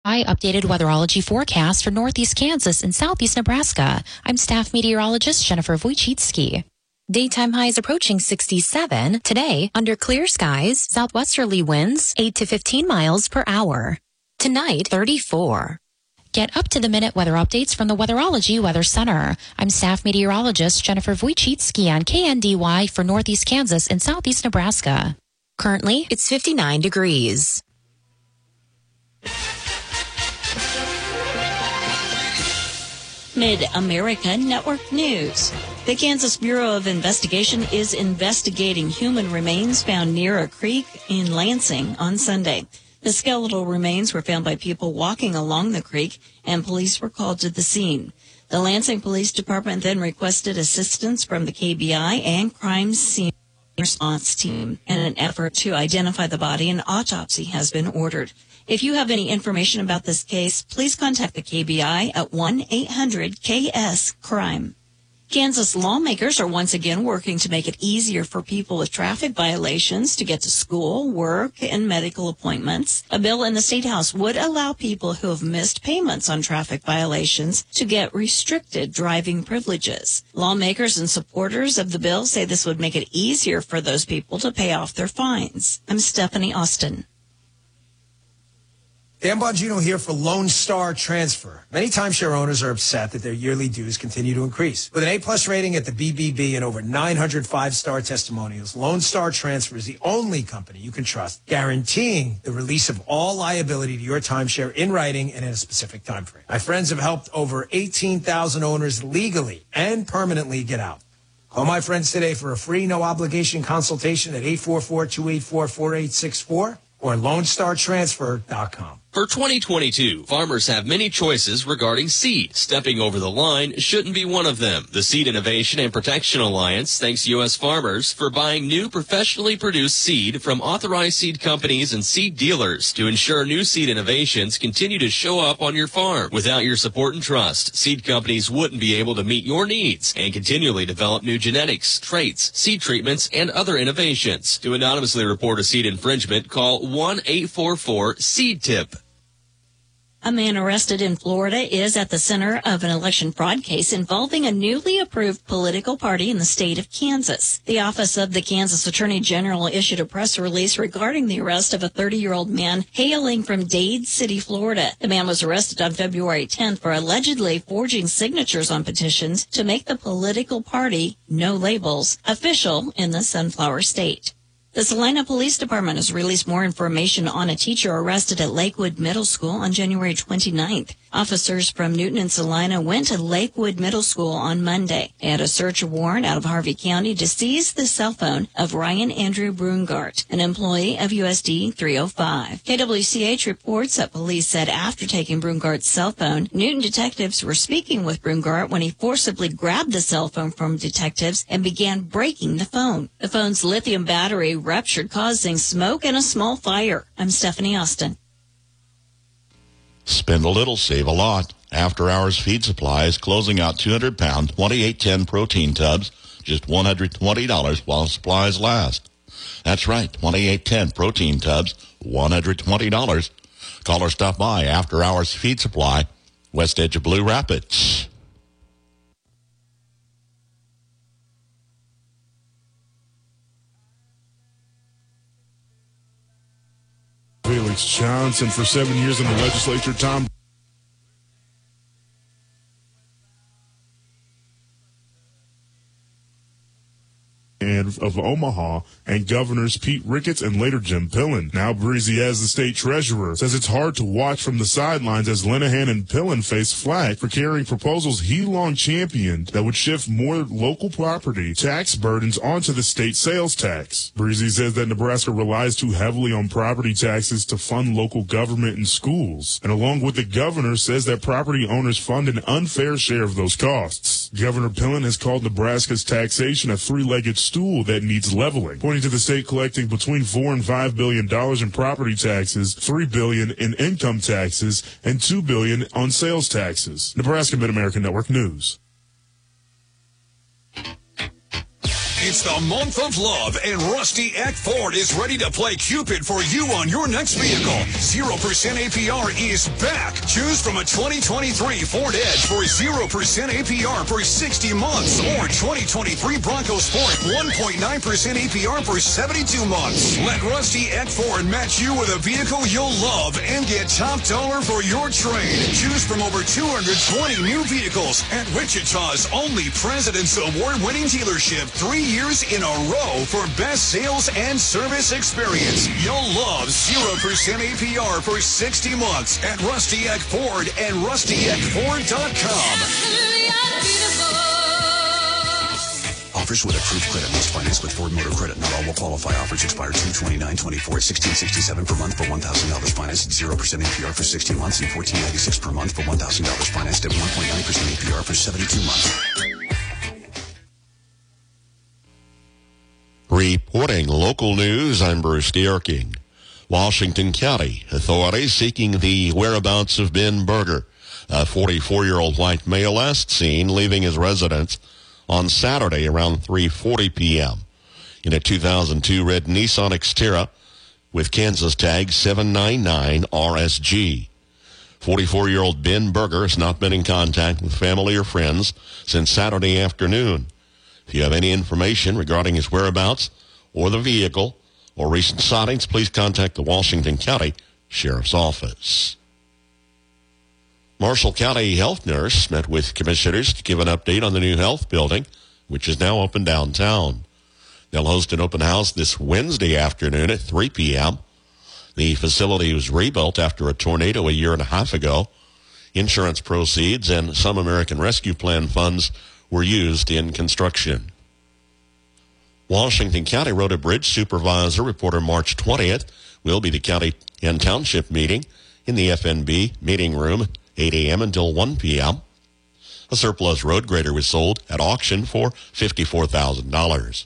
Updated weatherology forecast for northeast Kansas and southeast Nebraska. I'm staff meteorologist Jennifer Wojcicki. Daytime highs approaching 67. Today, under clear skies, southwesterly winds 8 to 15 miles per hour. Tonight, 34. Get up-to-the-minute weather updates from the Weatherology Weather Center. I'm staff meteorologist Jennifer Wojcicki on KNDY for northeast Kansas and southeast Nebraska. Currently, it's 59 degrees. Mid-America Network News. The Kansas Bureau of Investigation is investigating human remains found near a creek in Lansing on Sunday. The skeletal remains were found by people walking along the creek, and police were called to the scene. The Lansing Police Department then requested assistance from the KBI and crime scene response team. In an effort to identify the body, an autopsy has been ordered. If you have any information about this case, please contact the KBI at 1-800-KS-CRIME. Kansas lawmakers are once again working to make it easier for people with traffic violations to get to school, work, and medical appointments. A bill in the State House would allow people who have missed payments on traffic violations to get restricted driving privileges. Lawmakers and supporters of the bill say this would make it easier for those people to pay off their fines. I'm Stephanie Austin. Dan Bongino here for Lone Star Transfer. Many timeshare owners are upset that their yearly dues continue to increase. With an A-plus rating at the BBB and over 900 five-star testimonials, Lone Star Transfer is the only company you can trust, guaranteeing the release of all liability to your timeshare in writing and in a specific time frame. My friends have helped over 18,000 owners legally and permanently get out. Call my friends today for a free, no-obligation consultation at 844-284-4864 or LoneStarTransfer.com. For 2022, farmers have many choices regarding seed. Stepping over the line shouldn't be one of them. The Seed Innovation and Protection Alliance thanks U.S. farmers for buying new professionally produced seed from authorized seed companies and seed dealers to ensure new seed innovations continue to show up on your farm. Without your support and trust, seed companies wouldn't be able to meet your needs and continually develop new genetics, traits, seed treatments, and other innovations. To anonymously report a seed infringement, call 1-844-SEED-TIP. A man arrested in Florida is at the center of an election fraud case involving a newly approved political party in the state of Kansas. The Office of the Kansas Attorney General issued a press release regarding the arrest of a 30-year-old man hailing from Dade City, Florida. The man was arrested on February 10th for allegedly forging signatures on petitions to make the political party, No Labels, official in the Sunflower State. The Salina Police Department has released more information on a teacher arrested at Lakewood Middle School on January 29th. Officers from Newton and Salina went to Lakewood Middle School on Monday. They had a search warrant out of Harvey County to seize the cell phone of Ryan Andrew Brungart, an employee of USD 305. KWCH reports that police said after taking Brungart's cell phone, Newton detectives were speaking with Brungart when he forcibly grabbed the cell phone from detectives and began breaking the phone. The phone's lithium battery ruptured, causing smoke and a small fire. I'm Stephanie Austin. Spend a little, save a lot. After Hours Feed Supply is closing out 200-pound 2810 protein tubs, just $120 while supplies last. That's right, 2810 protein tubs, $120. Call or stop by After Hours Feed Supply, west edge of Blue Rapids. Felix Johnson for 7 years in the legislature. Tom of Omaha, and Governors Pete Ricketts and later Jim Pillen. Now Breezy, as the state treasurer, says it's hard to watch from the sidelines as Linehan and Pillen face flack for carrying proposals he long championed that would shift more local property tax burdens onto the state sales tax. Breezy says that Nebraska relies too heavily on property taxes to fund local government and schools, and along with the governor, says that property owners fund an unfair share of those costs. Governor Pillen has called Nebraska's taxation a three-legged stool that needs leveling, pointing to the state collecting between $4 and $5 billion in property taxes, $3 billion in income taxes, and $2 billion on sales taxes. Nebraska Mid-American Network News. It's the month of love, and Rusty Eck Ford is ready to play Cupid for you on your next vehicle. 0% APR is back. Choose from a 2023 Ford Edge for 0% APR for 60 months, or 2023 Bronco Sport 1.9% APR for 72 months. Let Rusty Eck Ford match you with a vehicle you'll love and get top dollar for your trade. Choose from over 220 new vehicles at Wichita's only President's Award-winning dealership 3 years in a row for best sales and service experience. You'll love 0% APR for 60 months at Rusty Eck Ford and RustyEckFord.com. Offers with approved credit must finance with Ford Motor Credit. Not all will qualify. Offers expire 2/29/24 at $16.67 per month for $1,000 financed at 0% APR for 60 months and $14.96 per month for $1,000 financed at 1.9% APR for 72 months. Reporting local news, I'm Bruce Dierking. Washington County authorities seeking the whereabouts of Ben Berger, a 44-year-old white male last seen leaving his residence on Saturday around 3:40 p.m. in a 2002 red Nissan Xterra with Kansas tag 799 RSG. 44-year-old Ben Berger has not been in contact with family or friends since Saturday afternoon. If you have any information regarding his whereabouts or the vehicle or recent sightings, please contact the Washington County Sheriff's Office. Marshall County health nurse met with commissioners to give an update on the new health building, which is now open downtown. They'll host an open house this Wednesday afternoon at 3 p.m. The facility was rebuilt after a tornado a year and a half ago. Insurance proceeds and some American Rescue Plan funds were used in construction. Washington County Road and Bridge Supervisor reporter March 20th will be the county and township meeting in the FNB meeting room, 8 a.m. until 1 p.m. A surplus road grader was sold at auction for $54,000.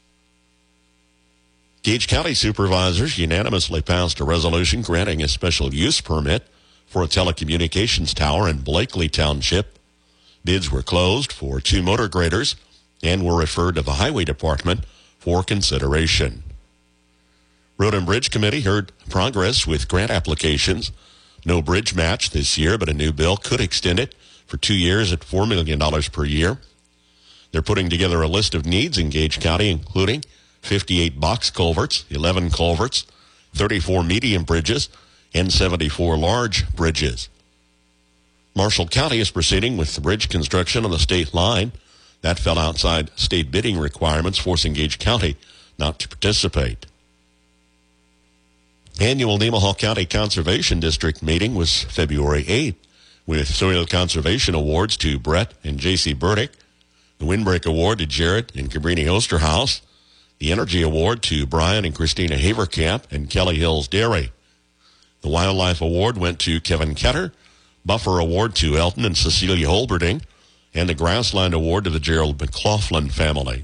Gage County supervisors unanimously passed a resolution granting a special use permit for a telecommunications tower in Blakely Township. Bids were closed for 2 motor graders and were referred to the Highway Department for consideration. Road and Bridge Committee heard progress with grant applications. No bridge match this year, but a new bill could extend it for 2 years at $4 million per year. They're putting together a list of needs in Gage County, including 58 box culverts, 11 culverts, 34 medium bridges, and 74 large bridges. Marshall County is proceeding with the bridge construction on the state line. That fell outside state bidding requirements, forcing Gage County not to participate. Annual Nemaha County Conservation District meeting was February 8th, with Soil Conservation Awards to Brett and J.C. Burdick, the Windbreak Award to Jared and Cabrini Osterhaus, the Energy Award to Brian and Christina Haverkamp and Kelly Hills Dairy. The Wildlife Award went to Kevin Ketter, Buffer Award to Elton and Cecilia Holberding, and the Grassland Award to the Gerald McLaughlin family.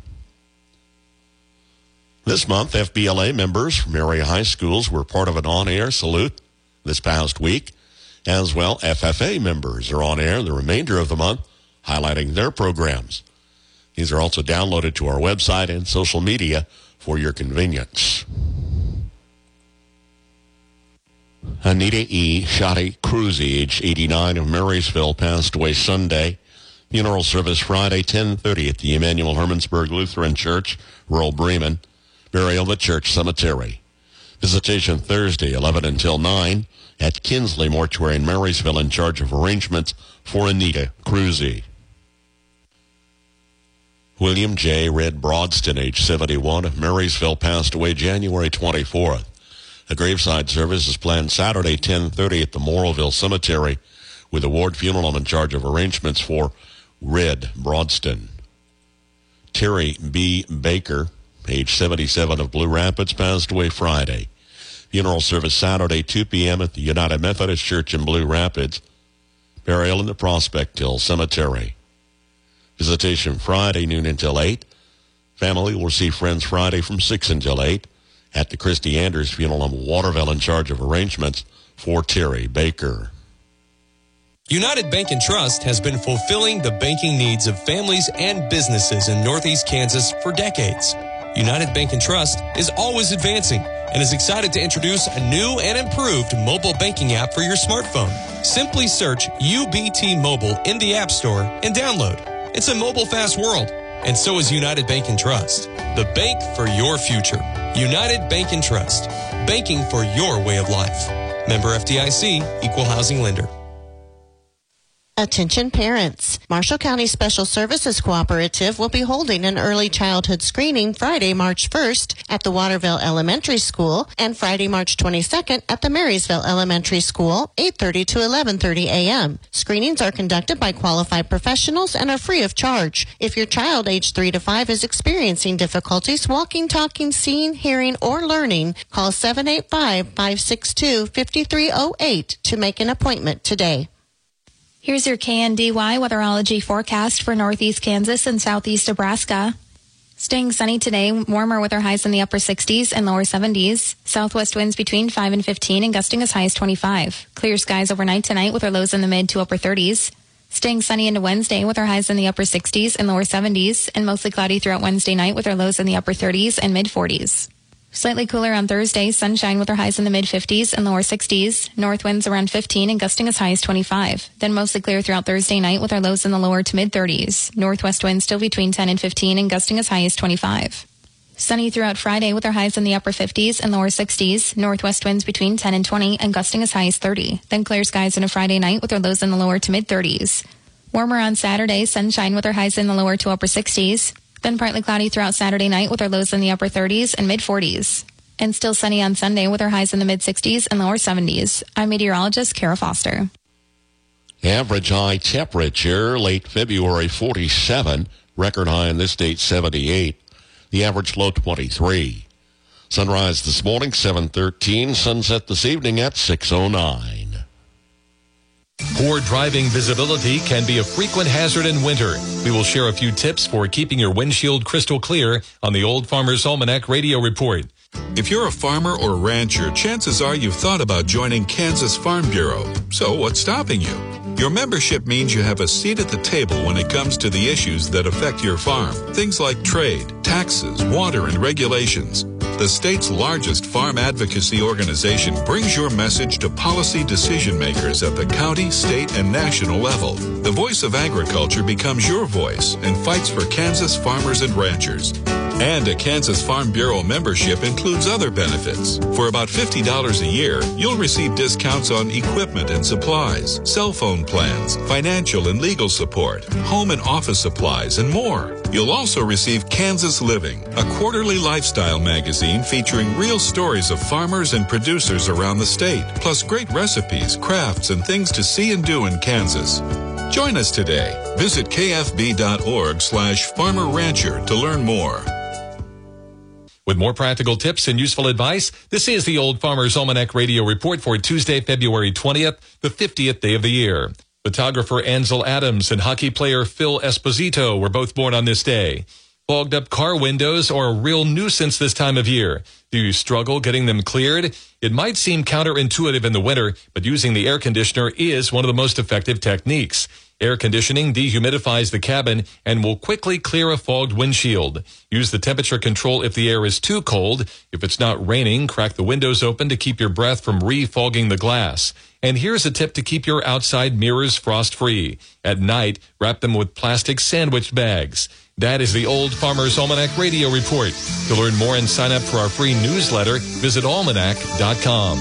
This month, FBLA members from area high schools were part of an on-air salute this past week. As well, FFA members are on air the remainder of the month, highlighting their programs. These are also downloaded to our website and social media for your convenience. Anita E. Shotty Cruzy, age 89, of Marysville, passed away Sunday. Funeral service Friday, 10:30 at the Emanuel Hermannsburg Lutheran Church, rural Bremen. Burial at Church Cemetery. Visitation Thursday, 11 until 9, at Kinsley Mortuary in Marysville, in charge of arrangements for Anita Cruzy. William J. Red Broadston, age 71, of Marysville, passed away January 24th. A graveside service is planned Saturday, 10:30 at the Morrowville Cemetery, with a ward funeral in charge of arrangements for Red Broadston. Terry B. Baker, age 77, of Blue Rapids, passed away Friday. Funeral service Saturday, 2 p.m. at the United Methodist Church in Blue Rapids. Burial in the Prospect Hill Cemetery. Visitation Friday, noon until 8. Family will see friends Friday from 6 until 8 at the Christy Anders Funeral in Waterville, in charge of arrangements for Terry Baker. United Bank & Trust has been fulfilling the banking needs of families and businesses in Northeast Kansas for decades. United Bank & Trust is always advancing and is excited to introduce a new and improved mobile banking app for your smartphone. Simply search UBT Mobile in the App Store and download. It's a mobile-fast world, and so is United Bank & Trust. The bank for your future. United Bank & Trust. Banking for your way of life. Member FDIC, Equal Housing Lender. Attention parents. Marshall County Special Services Cooperative will be holding an early childhood screening Friday, March 1st at the Waterville Elementary School and Friday, March 22nd at the Marysville Elementary School, 8:30 to 11:30 a.m. Screenings are conducted by qualified professionals and are free of charge. If your child age 3 to 5 is experiencing difficulties walking, talking, seeing, hearing, or learning, call 785-562-5308 to make an appointment today. Here's your KNDY weatherology forecast for northeast Kansas and southeast Nebraska. Staying sunny today, warmer with our highs in the upper 60s and lower 70s. Southwest winds between 5 and 15 and gusting as high as 25. Clear skies overnight tonight with our lows in the mid to upper 30s. Staying sunny into Wednesday with our highs in the upper 60s and lower 70s, and mostly cloudy throughout Wednesday night with our lows in the upper 30s and mid 40s. Slightly cooler on Thursday, sunshine with our highs in the mid-50s and lower 60s. North winds around 15 and gusting as high as 25. Then mostly clear throughout Thursday night with our lows in the lower to mid-30s. Northwest winds still between 10 and 15 and gusting as high as 25. Sunny throughout Friday with our highs in the upper 50s and lower 60s. Northwest winds between 10 and 20 and gusting as high as 30. Then clear skies on a Friday night with our lows in the lower to mid-30s. Warmer on Saturday, sunshine with our highs in the lower to upper 60s. Then partly cloudy throughout Saturday night with our lows in the upper 30s and mid-40s. And still sunny on Sunday with our highs in the mid-60s and lower 70s. I'm meteorologist Kara Foster. Average high temperature, late February 47. Record high in this date 78. The average low 23. Sunrise this morning 7:13. Sunset this evening at 6:09. Poor driving visibility can be a frequent hazard in winter. We will share a few tips for keeping your windshield crystal clear on the Old Farmer's Almanac Radio Report. If you're a farmer or rancher, chances are you've thought about joining Kansas Farm Bureau. So what's stopping you? Your membership means you have a seat at the table when it comes to the issues that affect your farm. Things like trade, taxes, water, and regulations. The state's largest farm advocacy organization brings your message to policy decision makers at the county, state, and national level. The voice of agriculture becomes your voice and fights for Kansas farmers and ranchers. And a Kansas Farm Bureau membership includes other benefits. For about $50 a year, you'll receive discounts on equipment and supplies, cell phone plans, financial and legal support, home and office supplies, and more. You'll also receive Kansas Living, a quarterly lifestyle magazine featuring real stories of farmers and producers around the state, plus great recipes, crafts, and things to see and do in Kansas. Join us today. Visit kfb.org/farmer-rancher to learn more. With more practical tips and useful advice, this is the Old Farmer's Almanac Radio Report for Tuesday, February 20th, the 50th day of the year. Photographer Ansel Adams and hockey player Phil Esposito were both born on this day. Fogged up car windows are a real nuisance this time of year. Do you struggle getting them cleared? It might seem counterintuitive in the winter, but using the air conditioner is one of the most effective techniques. Air conditioning dehumidifies the cabin and will quickly clear a fogged windshield. Use the temperature control if the air is too cold. If it's not raining, crack the windows open to keep your breath from refogging the glass. And here's a tip to keep your outside mirrors frost-free. At night, wrap them with plastic sandwich bags. That is the Old Farmer's Almanac Radio Report. To learn more and sign up for our free newsletter, visit almanac.com.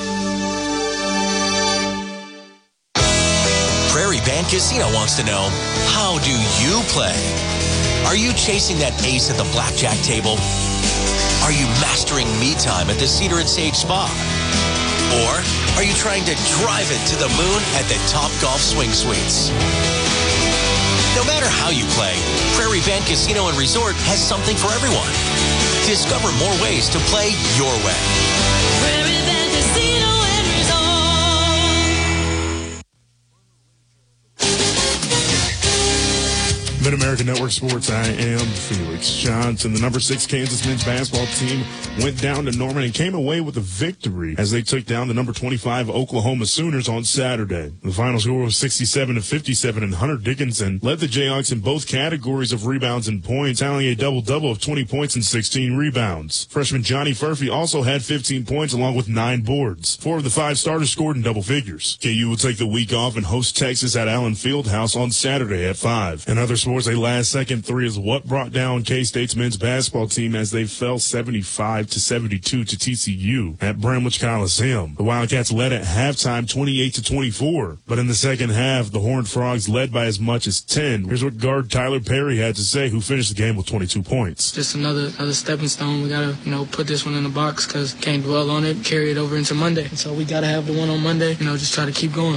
Prairie Band Casino wants to know, how do you play? Are you chasing that ace at the blackjack table? Are you mastering me time at the Cedar and Sage Spa? Or are you trying to drive it to the moon at the Top Golf Swing Suites? No matter how you play, Prairie Band Casino and Resort has something for everyone. Discover more ways to play your way. Prairie Band Casino and Resort. Mid-America Network Sports, I am Felix Johnson. The number 6 Kansas men's basketball team went down to Norman and came away with a victory as they took down the number 25 Oklahoma Sooners on Saturday. The final score was 67-57, and Hunter Dickinson led the Jayhawks in both categories of rebounds and points, tallying a double-double of 20 points and 16 rebounds. Freshman Johnny Furphy also had 15 points along with 9 boards. 4 of the 5 starters scored in double figures. KU will take the week off and host Texas at Allen Fieldhouse on Saturday at 5. In other sports, a last-second three is what brought down K-State's men's basketball team as they fell 75-72 to TCU at Bramlage Coliseum. The Wildcats led at halftime 28-24, but in the second half, the Horned Frogs led by as much as 10. Here's what guard Tyler Perry had to say, who finished the game with 22 points. Just another stepping stone. We got to, put this one in the box because can't dwell on it, carry it over into Monday. And so we got to have the one on Monday, just try to keep going.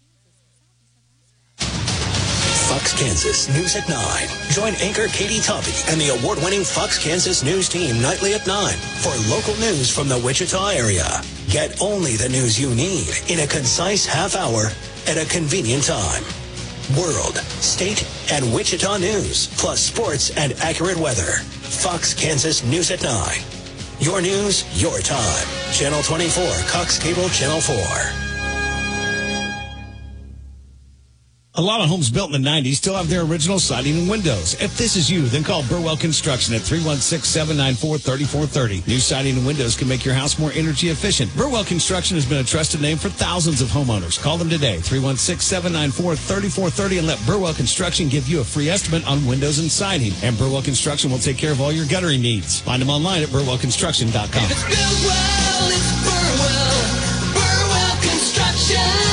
Fox Kansas News at 9. Join anchor Katie Toppy and the award-winning Fox Kansas News team nightly at 9 for local news from the Wichita area. Get only the news you need in a concise half hour at a convenient time. World, state, and Wichita news, plus sports and accurate weather. Fox Kansas News at 9. Your news, your time. Channel 24, Cox Cable Channel 4. A lot of homes built in the 90s still have their original siding and windows. If this is you, then call Burwell Construction at 316-794-3430. New siding and windows can make your house more energy efficient. Burwell Construction has been a trusted name for thousands of homeowners. Call them today, 316-794-3430, and let Burwell Construction give you a free estimate on windows and siding. And Burwell Construction will take care of all your guttering needs. Find them online at burwellconstruction.com. If it's Burwell, it's Burwell. Burwell Construction.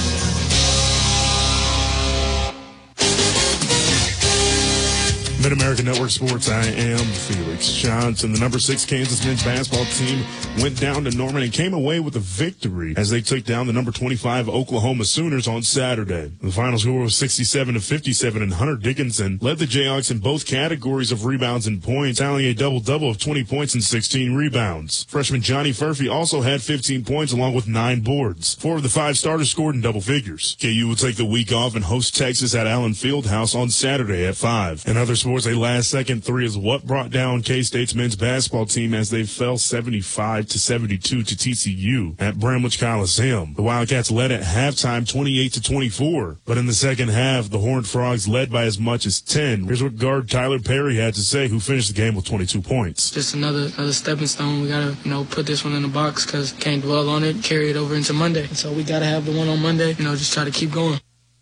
Mid-America Network Sports, I am Felix Johnson. The number 6 Kansas men's basketball team went down to Norman and came away with a victory as they took down the number 25 Oklahoma Sooners on Saturday. The final score was 67-57, and Hunter Dickinson led the Jayhawks in both categories of rebounds and points, tallying a double-double of 20 points and 16 rebounds. Freshman Johnny Furphy also had 15 points along with 9 boards. 4 of the 5 starters scored in double figures. KU will take the week off and host Texas at Allen Fieldhouse on Saturday at 5. In other sports, a last-second three is what brought down K-State's men's basketball team as they fell 75-72 to TCU at Bramlage Coliseum. The Wildcats led at halftime 28-24, but in the second half, the Horned Frogs led by as much as 10. Here's what guard Tyler Perry had to say, who finished the game with 22 points. Just another stepping stone. We got to, put this one in the box because can't dwell on it, carry it over into Monday. And so we got to have the one on Monday, just try to keep going.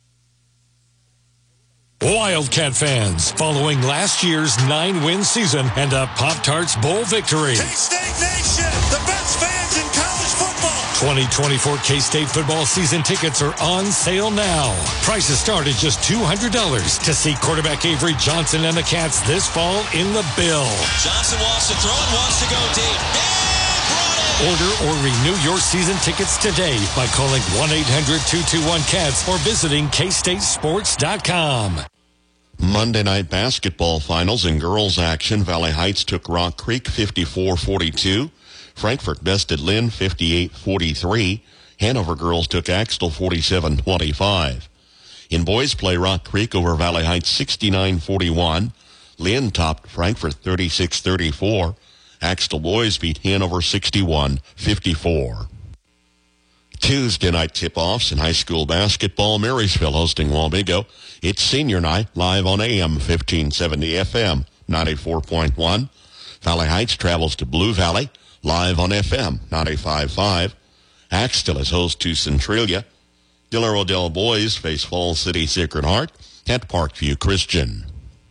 Wildcat fans, following last year's 9-win season and a Pop-Tarts Bowl victory. K-State Nation, the best fans in college football. 2024 K-State football season tickets are on sale now. Prices start at just $200 to see quarterback Avery Johnson and the Cats this fall in the Bill. Johnson wants to throw and wants to go deep. Order or renew your season tickets today by calling 1-800-221-CATS or visiting KStateSports.com. Monday night basketball finals in girls action. Valley Heights took Rock Creek 54-42. Frankfort bested Lynn 58-43. Hanover girls took Axtell 47-25. In boys play, Rock Creek over Valley Heights 69-41. Lynn topped Frankfort 36-34. Axtell boys beat Hanover 61-54. Tuesday night tip-offs in high school basketball. Marysville hosting Wamego. It's senior night, live on AM 1570 FM 94.1. Valley Heights travels to Blue Valley, live on FM 95.5. Axtell is host to Centralia. Diller Odell boys face Falls City Sacred Heart at Parkview Christian.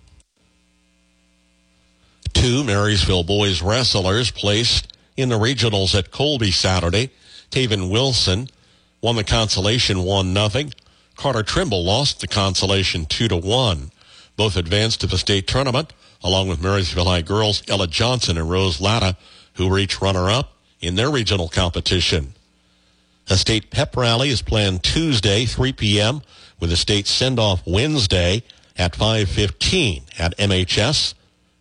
2 Marysville boys wrestlers placed in the regionals at Colby Saturday. Taven Wilson won the consolation 1-0. Carter Trimble lost the consolation 2-1. Both advanced to the state tournament, along with Marysville High girls Ella Johnson and Rose Latta, who were each runner-up in their regional competition. A state pep rally is planned Tuesday, 3 p.m., with a state send-off Wednesday at 5:15 at MHS.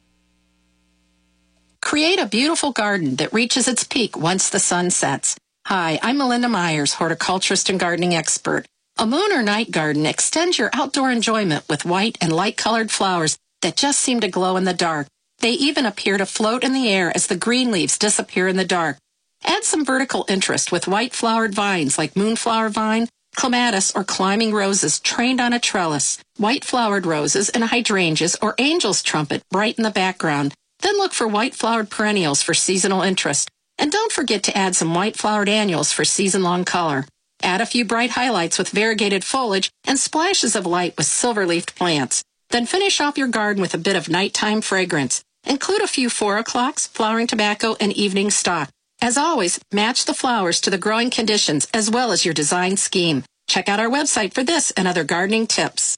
Create a beautiful garden that reaches its peak once the sun sets. Hi, I'm Melinda Myers, horticulturist and gardening expert. A moon or night garden extends your outdoor enjoyment with white and light-colored flowers that just seem to glow in the dark. They even appear to float in the air as the green leaves disappear in the dark. Add some vertical interest with white-flowered vines like moonflower vine, clematis, or climbing roses trained on a trellis. White-flowered roses and hydrangeas or angel's trumpet brighten the background. Then look for white-flowered perennials for seasonal interest. And don't forget to add some white-flowered annuals for season-long color. Add a few bright highlights with variegated foliage and splashes of light with silver-leafed plants. Then finish off your garden with a bit of nighttime fragrance. Include a few 4 o'clocks, flowering tobacco, and evening stock. As always, match the flowers to the growing conditions as well as your design scheme. Check out our website for this and other gardening tips.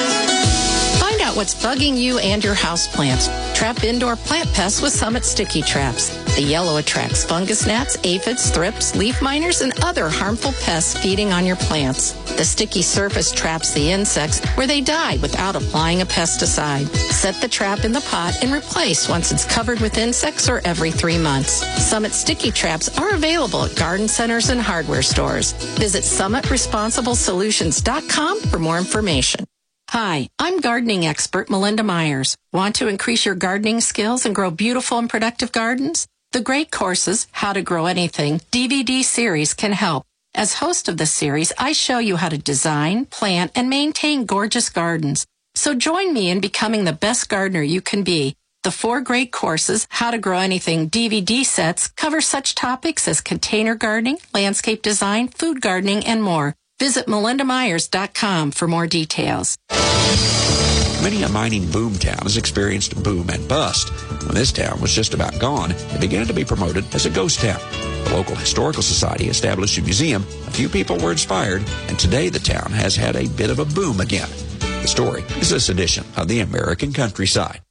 Find out what's bugging you and your houseplants. Trap indoor plant pests with Summit Sticky Traps. The yellow attracts fungus gnats, aphids, thrips, leaf miners, and other harmful pests feeding on your plants. The sticky surface traps the insects where they die without applying a pesticide. Set the trap in the pot and replace once it's covered with insects or every 3 months. Summit Sticky Traps are available at garden centers and hardware stores. Visit SummitResponsibleSolutions.com for more information. Hi, I'm gardening expert Melinda Myers. Want to increase your gardening skills and grow beautiful and productive gardens? The Great Courses, How to Grow Anything DVD series can help. As host of the series, I show you how to design, plant, and maintain gorgeous gardens. So join me in becoming the best gardener you can be. The 4 Great Courses, How to Grow Anything DVD sets cover such topics as container gardening, landscape design, food gardening, and more. Visit melindamyers.com for more details. Many a mining boom town has experienced boom and bust. When this town was just about gone, it began to be promoted as a ghost town. The local historical society established a museum, a few people were inspired, and today the town has had a bit of a boom again. The story is this edition of the American Countryside.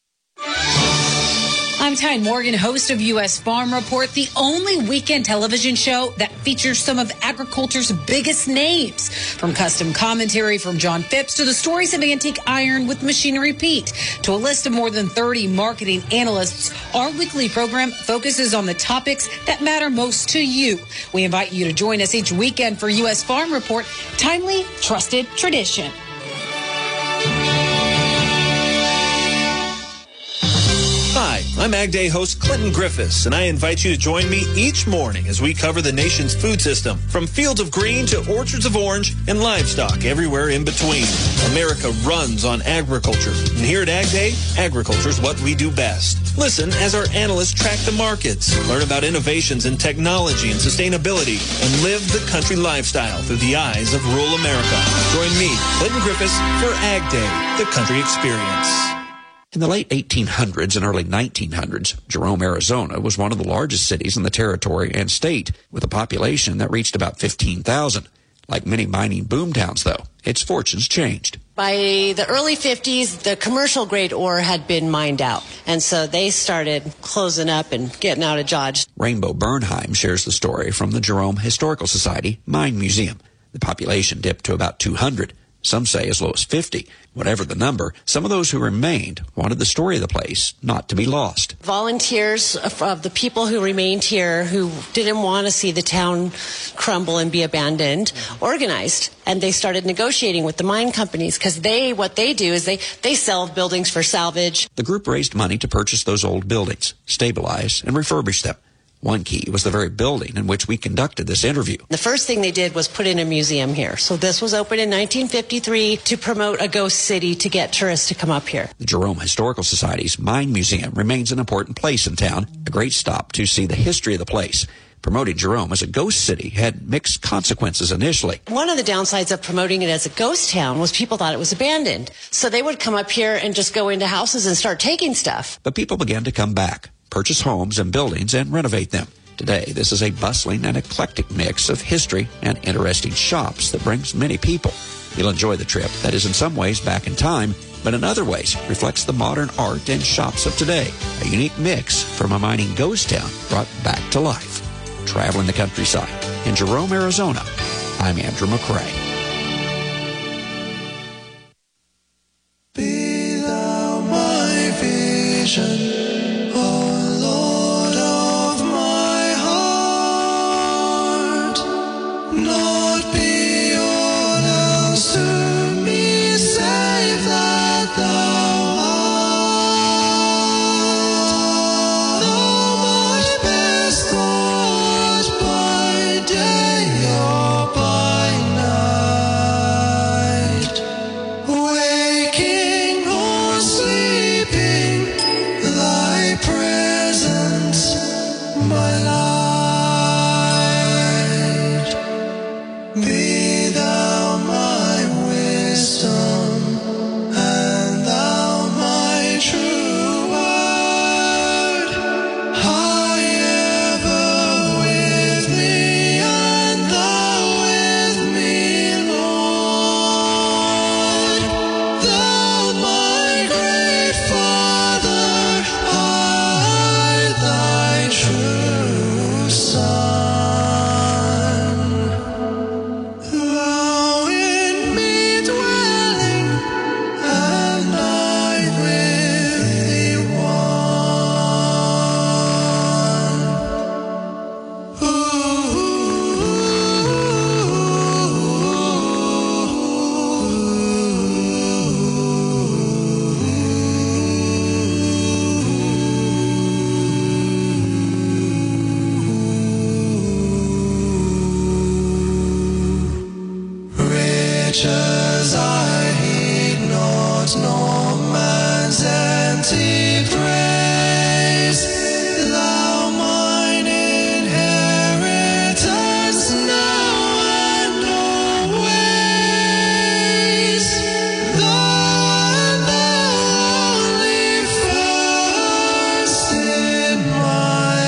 I'm Tyne Morgan, host of U.S. Farm Report, the only weekend television show that features some of agriculture's biggest names. From custom commentary from John Phipps to the stories of antique iron with Machinery Pete to a list of more than 30 marketing analysts, our weekly program focuses on the topics that matter most to you. We invite you to join us each weekend for U.S. Farm Report, timely, trusted tradition. Hi, I'm Ag Day host Clinton Griffiths, and I invite you to join me each morning as we cover the nation's food system, from fields of green to orchards of orange and livestock everywhere in between. America runs on agriculture, and here at Ag Day, agriculture is what we do best. Listen as our analysts track the markets, learn about innovations in technology and sustainability, and live the country lifestyle through the eyes of rural America. Join me, Clinton Griffiths, for Ag Day, the country experience. In the late 1800s and early 1900s, Jerome, Arizona was one of the largest cities in the territory and state, with a population that reached about 15,000. Like many mining boom towns, though, its fortunes changed. By the early 50s, the commercial grade ore had been mined out, and so they started closing up and getting out of Dodge. Rainbow Bernheim shares the story from the Jerome Historical Society Mine Museum. The population dipped to about 200. Some say as low as 50. Whatever the number, some of those who remained wanted the story of the place not to be lost. Volunteers of the people who remained here who didn't want to see the town crumble and be abandoned organized, and they started negotiating with the mine companies because what they do is they sell buildings for salvage. The group raised money to purchase those old buildings, stabilize, and refurbish them. One key was the very building in which we conducted this interview. The first thing they did was put in a museum here. So this was opened in 1953 to promote a ghost city to get tourists to come up here. The Jerome Historical Society's Mine Museum remains an important place in town, a great stop to see the history of the place. Promoting Jerome as a ghost city had mixed consequences initially. One of the downsides of promoting it as a ghost town was people thought it was abandoned. So they would come up here and just go into houses and start taking stuff. But people began to come back, purchase homes and buildings, and renovate them. Today, this is a bustling and eclectic mix of history and interesting shops that brings many people. You'll enjoy the trip that is in some ways back in time, but in other ways reflects the modern art and shops of today. A unique mix from a mining ghost town brought back to life. Traveling the countryside in Jerome, Arizona, I'm Andrew McCrae. Be thou my vision. Not be your pictures I heed not, nor man's empty praise. Thou mine inheritance now and always. Thou only first in my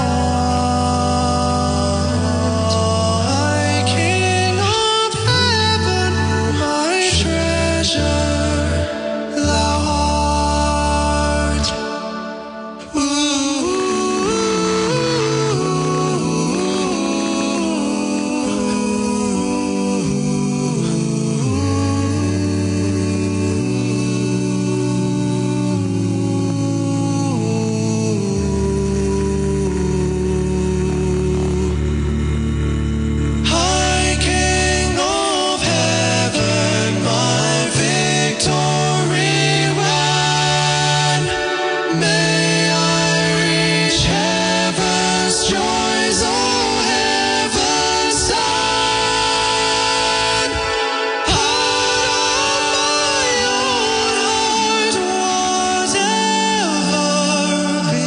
heart, King of heaven, my treasure, thou art. High King of heaven, my victory won. May I reach heaven's joys, oh heaven's son. Heart of my own heart, whatever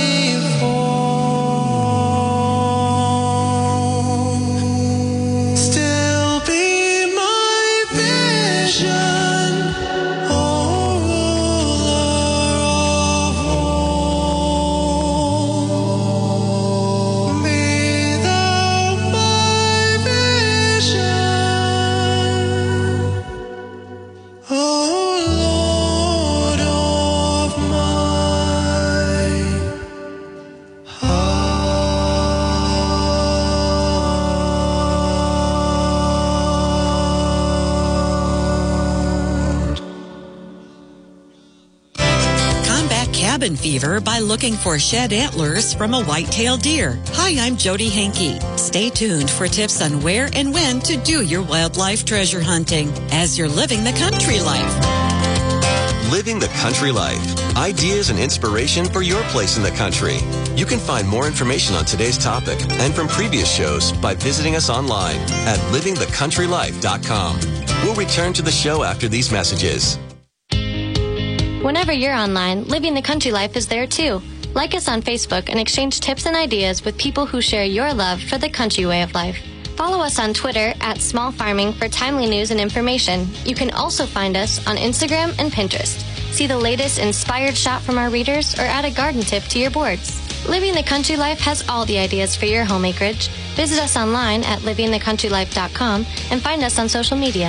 befall, still be my vision, O ruler of all. Be thou my vision, O Lord of my heart. Combat cabin fever by looking for shed antlers from a white-tailed deer. Hi, I'm Jody Henke. Stay tuned for tips on where and when to do your wildlife treasure hunting as you're living the country life. Living the Country Life. Ideas and inspiration for your place in the country. You can find more information on today's topic and from previous shows by visiting us online at livingthecountrylife.com. We'll return to the show after these messages. Whenever you're online, Living the Country Life is there too. Like us on Facebook and exchange tips and ideas with people who share your love for the country way of life. Follow us on Twitter at Small Farming for timely news and information. You can also find us on Instagram and Pinterest. See the latest inspired shot from our readers or add a garden tip to your boards. Living the Country Life has all the ideas for your home acreage. Visit us online at livingthecountrylife.com and find us on social media.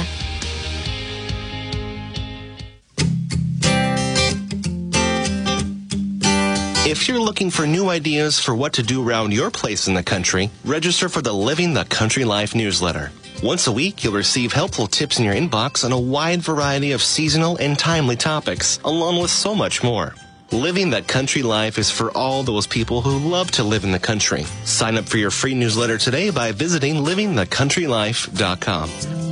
If you're looking for new ideas for what to do around your place in the country, register for the Living the Country Life newsletter. Once a week, you'll receive helpful tips in your inbox on a wide variety of seasonal and timely topics, along with so much more. Living the Country Life is for all those people who love to live in the country. Sign up for your free newsletter today by visiting livingthecountrylife.com.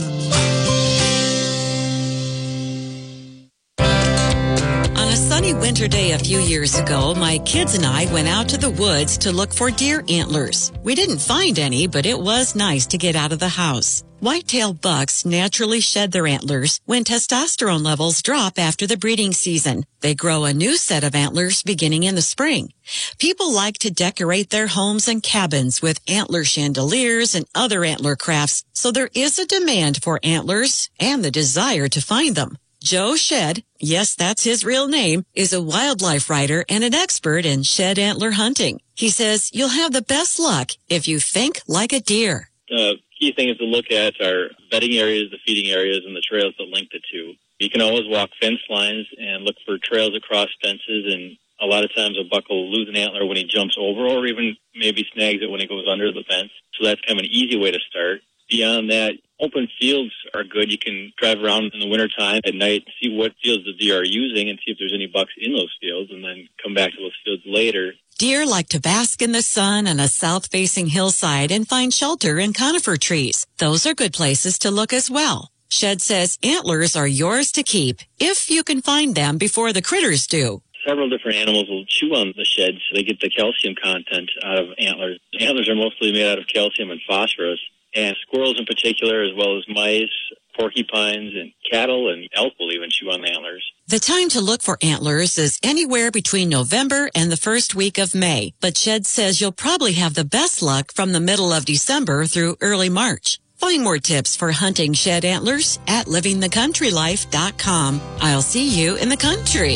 On a sunny winter day a few years ago, my kids and I went out to the woods to look for deer antlers. We didn't find any, but it was nice to get out of the house. White-tailed bucks naturally shed their antlers when testosterone levels drop after the breeding season. They grow a new set of antlers beginning in the spring. People like to decorate their homes and cabins with antler chandeliers and other antler crafts, so there is a demand for antlers and the desire to find them. Joe Shed, yes, that's his real name, is a wildlife writer and an expert in shed antler hunting. He says you'll have the best luck if you think like a deer. The key things to look at are bedding areas, the feeding areas, and the trails that link the two. You can always walk fence lines and look for trails across fences, and a lot of times a buck will lose an antler when he jumps over or even maybe snags it when he goes under the fence. So that's kind of an easy way to start. Beyond that, open fields are good. You can drive around in the wintertime at night, see what fields the deer are using and see if there's any bucks in those fields, and then come back to those fields later. Deer like to bask in the sun on a south-facing hillside and find shelter in conifer trees. Those are good places to look as well. Shed says antlers are yours to keep if you can find them before the critters do. Several different animals will chew on the sheds. They get the calcium content out of antlers. Antlers are mostly made out of calcium and phosphorus. And squirrels in particular, as well as mice, porcupines and cattle, and elk will even chew on the antlers. The time to look for antlers is anywhere between November and the first week of May, but Shed says you'll probably have the best luck from the middle of December through early March. Find more tips for hunting shed antlers at livingthecountrylife.com. I'll see you in the country.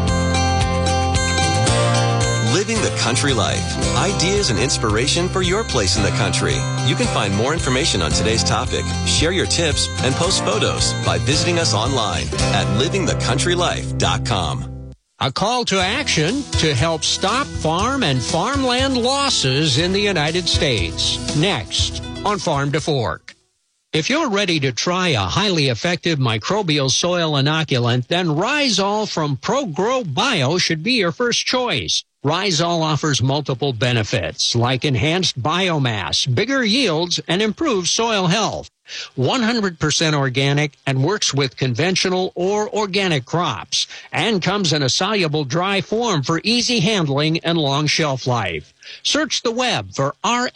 Living the Country Life. Ideas and inspiration for your place in the country. You can find more information on today's topic, share your tips, and post photos by visiting us online at livingthecountrylife.com. A call to action to help stop farm and farmland losses in the United States. Next on Farm to Fork. If you're ready to try a highly effective microbial soil inoculant, then Rhizol from ProGrow Bio should be your first choice. Rhizol offers multiple benefits like enhanced biomass, bigger yields, and improved soil health. 100% organic and works with conventional or organic crops, and comes in a soluble dry form for easy handling and long shelf life. Search the web for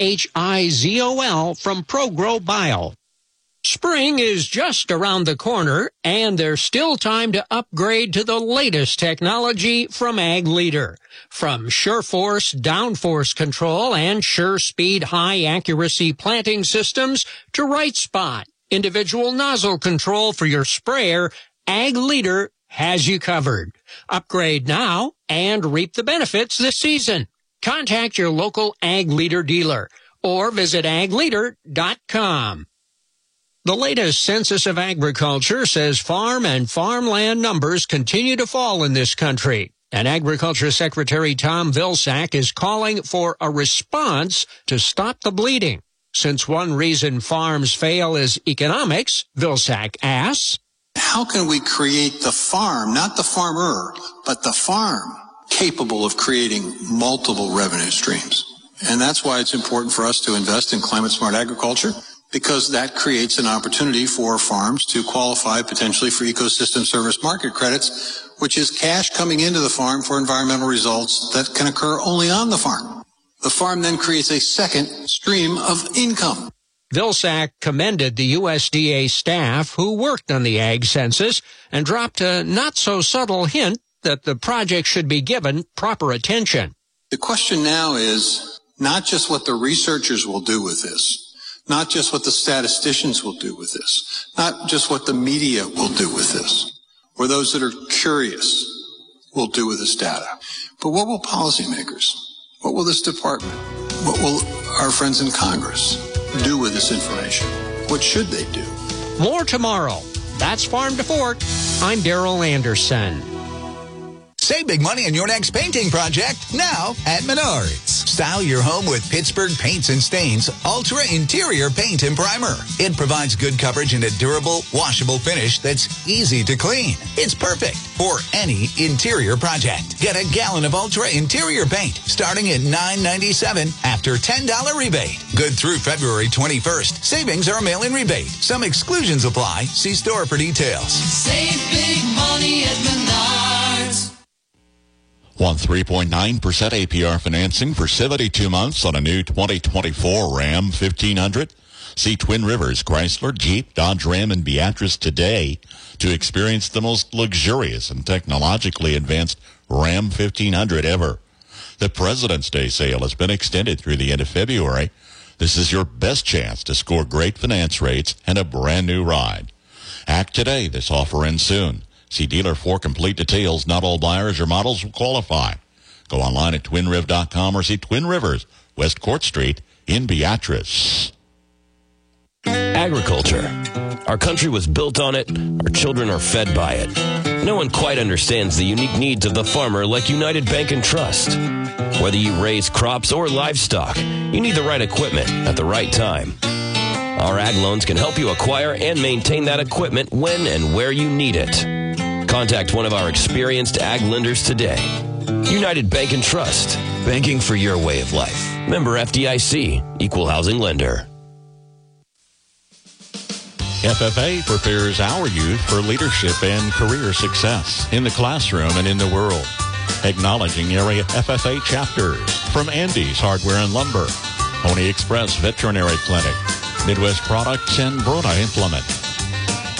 RHIZOL from ProGrow Bio. Spring is just around the corner, and there's still time to upgrade to the latest technology from Ag Leader. From SureForce downforce control and SureSpeed high-accuracy planting systems to Right Spot, individual nozzle control for your sprayer, Ag Leader has you covered. Upgrade now and reap the benefits this season. Contact your local Ag Leader dealer or visit agleader.com. The latest Census of Agriculture says farm and farmland numbers continue to fall in this country. And Agriculture Secretary Tom Vilsack is calling for a response to stop the bleeding. Since one reason farms fail is economics, Vilsack asks, how can we create the farm, not the farmer, but the farm, capable of creating multiple revenue streams? And that's why it's important for us to invest in climate-smart agriculture, because that creates an opportunity for farms to qualify potentially for ecosystem service market credits, which is cash coming into the farm for environmental results that can occur only on the farm. The farm then creates a second stream of income. Vilsack commended the USDA staff who worked on the ag census and dropped a not-so-subtle hint that the project should be given proper attention. The question now is not just what the researchers will do with this, not just what the statisticians will do with this, not just what the media will do with this, or those that are curious will do with this data, but what will policymakers, what will this department, what will our friends in Congress do with this information? What should they do? More tomorrow. That's Farm to Fork. I'm Daryl Anderson. Save big money on your next painting project now at Menards. Style your home with Pittsburgh Paints and Stains Ultra Interior Paint and Primer. It provides good coverage and a durable, washable finish that's easy to clean. It's perfect for any interior project. Get a gallon of Ultra Interior Paint starting at $9.97 after $10 rebate. Good through February 21st. Savings are a mail-in rebate. Some exclusions apply. See store for details. Save big money at Menards. 3.9% APR financing for 72 months on a new 2024 Ram 1500. See Twin Rivers, Chrysler, Jeep, Dodge Ram, and Beatrice today to experience the most luxurious and technologically advanced Ram 1500 ever. The President's Day sale has been extended through the end of February. This is your best chance to score great finance rates and a brand new ride. Act today. This offer ends soon. See dealer for complete details. Not all buyers or models will qualify. Go online at twinriv.com or see Twin Rivers, West Court Street in Beatrice. Agriculture. Our country was built on it. Our children are fed by it. No one quite understands the unique needs of the farmer like United Bank and Trust. Whether you raise crops or livestock, you need the right equipment at the right time. Our ag loans can help you acquire and maintain that equipment when and where you need it. Contact one of our experienced ag lenders today. United Bank and Trust. Banking for your way of life. Member FDIC. Equal housing lender. FFA prepares our youth for leadership and career success in the classroom and in the world. Acknowledging area FFA chapters from Andy's Hardware and Lumber, Pony Express Veterinary Clinic, Midwest Products, and Broda Implement.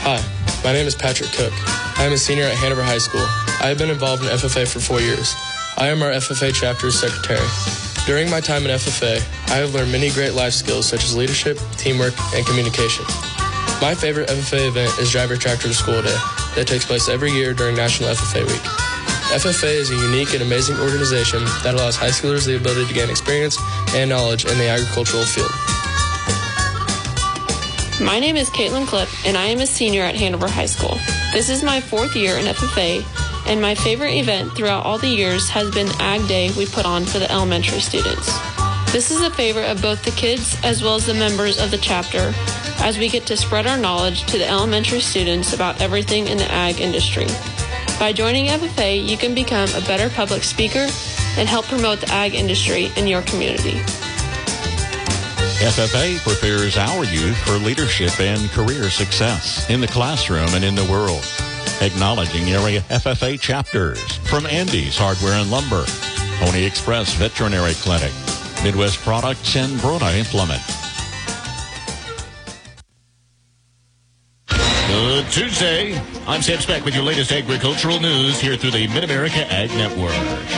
Hi, my name is Patrick Cook. I am a senior at Hanover High School. I have been involved in FFA for 4 years. I am our FFA chapter's secretary. During my time in FFA, I have learned many great life skills such as leadership, teamwork, and communication. My favorite FFA event is Drive Your Tractor to School Day that takes place every year during National FFA Week. FFA is a unique and amazing organization that allows high schoolers the ability to gain experience and knowledge in the agricultural field. My name is Caitlin Clipp, and I am a senior at Hanover High School. This is my 4th year in FFA, and my favorite event throughout all the years has been Ag Day we put on for the elementary students. This is a favorite of both the kids as well as the members of the chapter, as we get to spread our knowledge to the elementary students about everything in the ag industry. By joining FFA, you can become a better public speaker and help promote the ag industry in your community. FFA prepares our youth for leadership and career success in the classroom and in the world. Acknowledging area FFA chapters from Andy's Hardware and Lumber, Pony Express Veterinary Clinic, Midwest Products, and Brona Implement. Good Tuesday. I'm Sam Speck with your latest agricultural news here through the Mid-America Ag Network.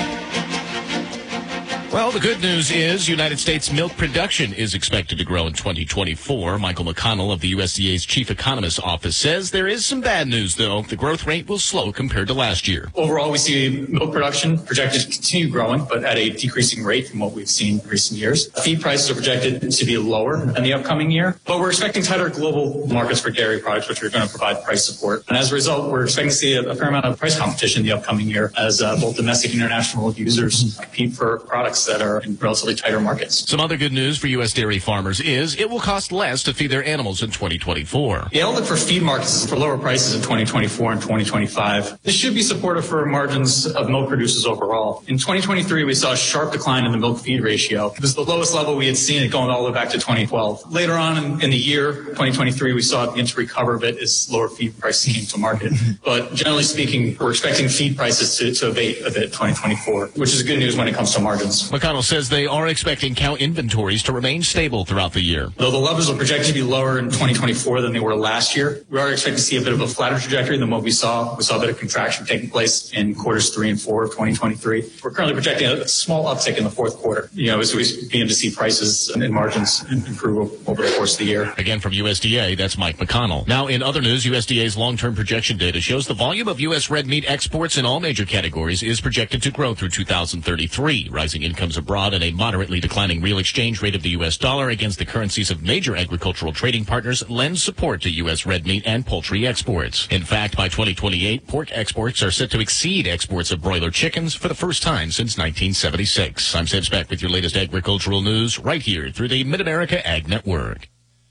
Well, the good news is United States milk production is expected to grow in 2024. Michael McConnell of the USDA's chief economist office says there is some bad news, though. The growth rate will slow compared to last year. Overall, we see milk production projected to continue growing, but at a decreasing rate from what we've seen in recent years. Feed prices are projected to be lower in the upcoming year, but we're expecting tighter global markets for dairy products, which are going to provide price support. And as a result, we're expecting to see a fair amount of price competition in the upcoming year as both domestic and international users compete for products that are in relatively tighter markets. Some other good news for U.S. dairy farmers is it will cost less to feed their animals in 2024. The outlook for feed markets is for lower prices in 2024 and 2025. This should be supportive for margins of milk producers overall. In 2023, we saw a sharp decline in the milk feed ratio. It was the lowest level we had seen it going all the way back to 2012. Later on in the year, 2023, we saw it begin to recover a bit as lower feed prices came to market. But generally speaking, we're expecting feed prices to abate a bit in 2024, which is good news when it comes to margins. McConnell says they are expecting cow inventories to remain stable throughout the year. Though the levels are projected to be lower in 2024 than they were last year, we are expecting to see a bit of a flatter trajectory than what we saw. We saw a bit of contraction taking place in quarters 3 and 4 of 2023. We're currently projecting a small uptick in the fourth quarter, as we begin to see prices and margins improve over the course of the year. Again, from USDA, that's Mike McConnell. Now, in other news, USDA's long-term projection data shows the volume of U.S. red meat exports in all major categories is projected to grow through 2033. Rising incomes abroad and a moderately declining real exchange rate of the U.S. dollar against the currencies of major agricultural trading partners lends support to U.S. red meat and poultry exports. In fact, by 2028, pork exports are set to exceed exports of broiler chickens for the first time since 1976. I'm Sam Speck with your latest agricultural news right here through the Mid-America Ag Network.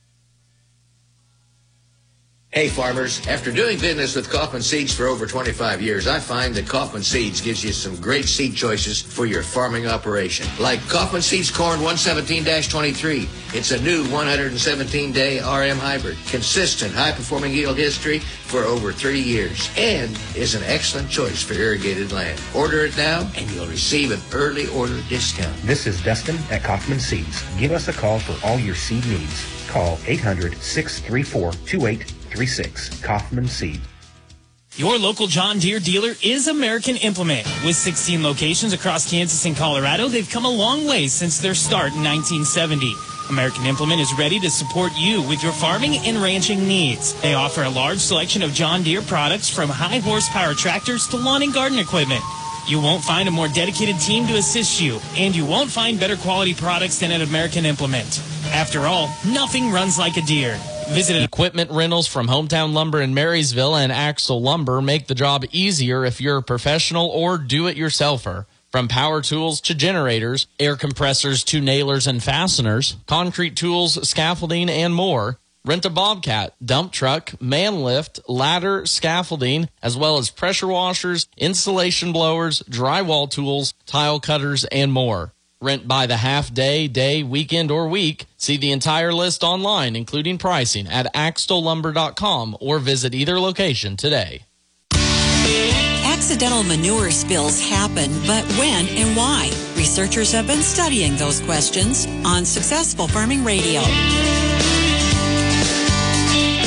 Hey farmers, after doing business with Kaufman Seeds for over 25 years, I find that Kaufman Seeds gives you some great seed choices for your farming operation. Like Kaufman Seeds Corn 117-23. It's a new 117-day RM hybrid. Consistent, high-performing yield history for over 30 years. And is an excellent choice for irrigated land. Order it now and you'll receive an early order discount. This is Dustin at Kaufman Seeds. Give us a call for all your seed needs. Call 800-634-2836. Kaufman Seed. Your local John Deere dealer is American Implement. With 16 locations across Kansas and Colorado, they've come a long way since their start in 1970. American Implement is ready to support you with your farming and ranching needs. They offer a large selection of John Deere products from high horsepower tractors to lawn and garden equipment. You won't find a more dedicated team to assist you, and you won't find better quality products than at American Implement. After all, nothing runs like a Deere. Visit Equipment rentals from Hometown Lumber in Marysville and Axel Lumber make the job easier if you're a professional or do-it-yourselfer. From power tools to generators, air compressors to nailers and fasteners, concrete tools, scaffolding, and more. Rent a Bobcat, dump truck, man lift, ladder, scaffolding, as well as pressure washers, insulation blowers, drywall tools, tile cutters, and more. Rent by the half day, day, weekend, or week. See the entire list online, including pricing, at axtellumber.com or visit either location today. Accidental manure spills happen, but when and why? Researchers have been studying those questions on Successful Farming Radio.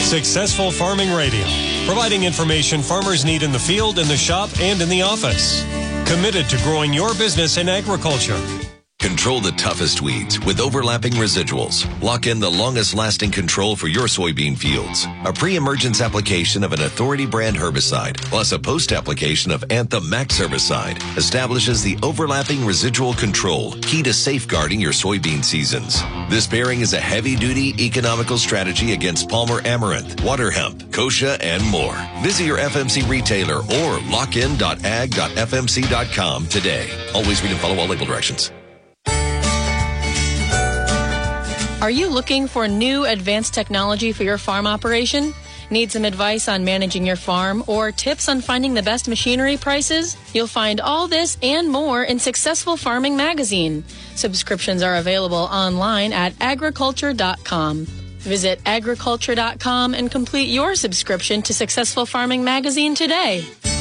Successful Farming Radio, providing information farmers need in the field, in the shop, and in the office. Committed to growing your business in agriculture. Control the toughest weeds with overlapping residuals. Lock in the longest-lasting control for your soybean fields. A pre-emergence application of an Authority brand herbicide plus a post-application of Anthem Max herbicide establishes the overlapping residual control, key to safeguarding your soybean seasons. This pairing is a heavy-duty, economical strategy against Palmer amaranth, water hemp, kochia, and more. Visit your FMC retailer or lockin.ag.fmc.com today. Always read and follow all label directions. Are you looking for new advanced technology for your farm operation? Need some advice on managing your farm or tips on finding the best machinery prices? You'll find all this and more in Successful Farming Magazine. Subscriptions are available online at agriculture.com. Visit agriculture.com and complete your subscription to Successful Farming Magazine today.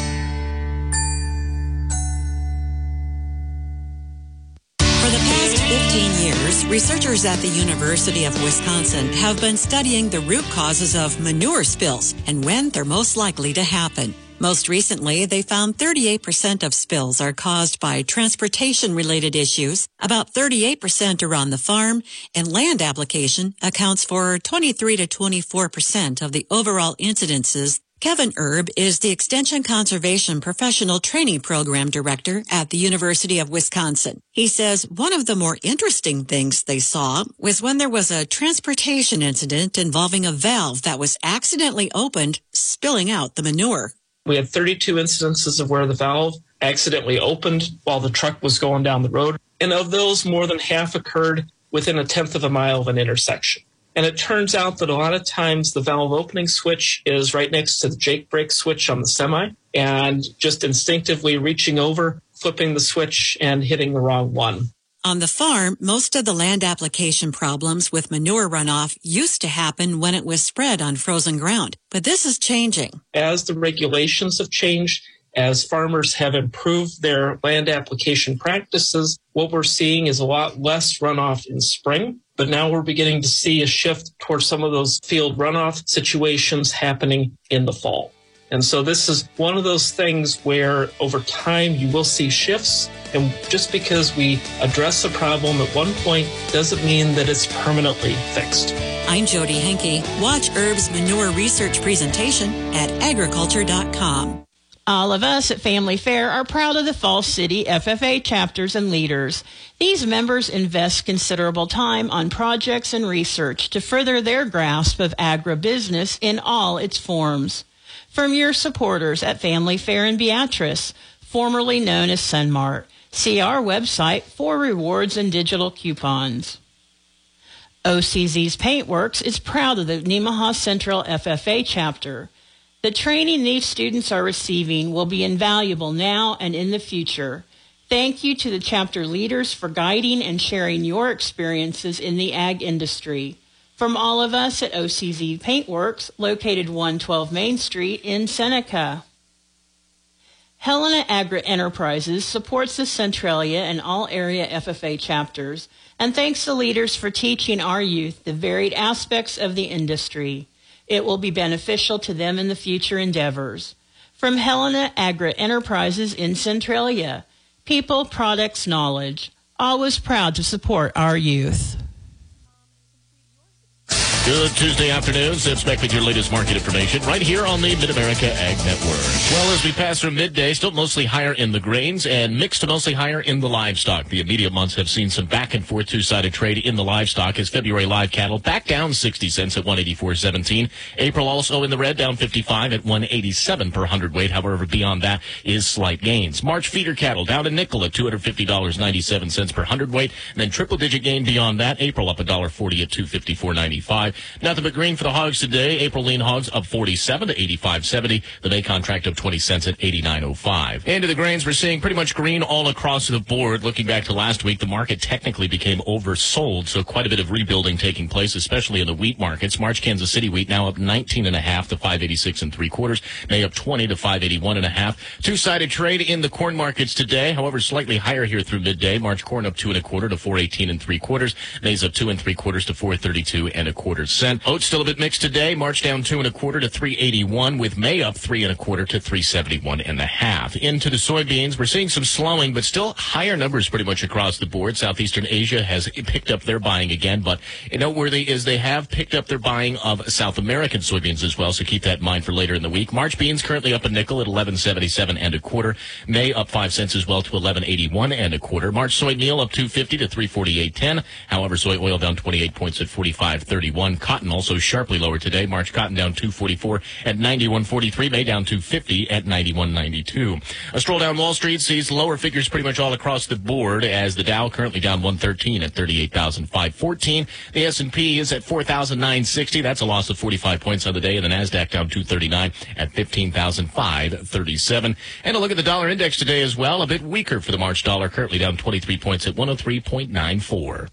For the past 15 years, researchers at the University of Wisconsin have been studying the root causes of manure spills and when they're most likely to happen. Most recently, they found 38% of spills are caused by transportation-related issues, about 38% are on the farm, and land application accounts for 23 to 24% of the overall incidences. Kevin Erb is the Extension Conservation Professional Training Program Director at the University of Wisconsin. He says one of the more interesting things they saw was when there was a transportation incident involving a valve that was accidentally opened, spilling out the manure. We had 32 incidences of where the valve accidentally opened while the truck was going down the road. And of those, more than half occurred within 1/10 of a mile of an intersection. And it turns out that a lot of times the valve opening switch is right next to the Jake brake switch on the semi, and just instinctively reaching over, flipping the switch, and hitting the wrong one. On the farm, most of the land application problems with manure runoff used to happen when it was spread on frozen ground, but this is changing. As the regulations have changed, as farmers have improved their land application practices, what we're seeing is a lot less runoff in spring. But now we're beginning to see a shift towards some of those field runoff situations happening in the fall. And so this is one of those things where over time you will see shifts. And just because we address a problem at one point doesn't mean that it's permanently fixed. I'm Jody Henke. Watch Erb's manure research presentation at agriculture.com. All of us at Family Fair are proud of the Falls City FFA chapters and leaders. These members invest considerable time on projects and research to further their grasp of agribusiness in all its forms. From your supporters at Family Fair in Beatrice, formerly known as Sunmart, see our website for rewards and digital coupons. OCZ's Paintworks is proud of the Nemaha Central FFA chapter. The training these students are receiving will be invaluable now and in the future. Thank you to the chapter leaders for guiding and sharing your experiences in the ag industry. From all of us at OCZ Paintworks, located 112 Main Street in Seneca. Helena Agri-Enterprises supports the Centralia and all area FFA chapters and thanks the leaders for teaching our youth the varied aspects of the industry. It will be beneficial to them in the future endeavors. From Helena Agri-Enterprises in Centralia, people, products, knowledge. Always proud to support our youth. Good Tuesday afternoon. Sid Speck with your latest market information right here on the Mid-America Ag Network. Well, as we pass through midday, still mostly higher in the grains and mixed to mostly higher in the livestock. The immediate months have seen some back and forth two-sided trade in the livestock as February live cattle back down 60 cents at 184.17. April also in the red, down 55 at 187 per hundredweight. However, beyond that is slight gains. March feeder cattle down a nickel at $250.97 per hundredweight. And then triple-digit gain beyond that. April up $1.40 at 254.95. Nothing but green for the hogs today. April lean hogs up 47 to 85.70. The May contract up 20 cents at 89.05. Into the grains, we're seeing pretty much green all across the board. Looking back to last week, the market technically became oversold, so quite a bit of rebuilding taking place, especially in the wheat markets. March Kansas City wheat now up 19.5 to 586 3/4. May up 20 to 581.5. Two-sided trade in the corn markets today. However, slightly higher here through midday. March corn up 2 1/4 to 418 3/4. May's up 2 3/4 to 432 1/4 0.3%. Oats still a bit mixed today. March down 2 1/4 to 381, with May up 3 1/4 to 371.5. Into the soybeans, we're seeing some slowing, but still higher numbers pretty much across the board. Southeastern Asia has picked up their buying again, but noteworthy is they have picked up their buying of South American soybeans as well, so keep that in mind for later in the week. March beans currently up a nickel at 11.77 1/4. May up 5 cents as well to 11.81 1/4. March soy meal up 2.50 to 3.48.10. However, soy oil down 28 points at 45.31. Cotton also sharply lower today. March cotton down 2.44 at 91.43. May down 2.50 at 91.92. A stroll down Wall Street sees lower figures pretty much all across the board, as the Dow currently down 113 at 38,514. The S&P is at 4,960. That's a loss of 45 points on the day, and the NASDAQ down 239 at 15,537. And a look at the dollar index today as well, a bit weaker for the March dollar, currently down 23 points at 103.94.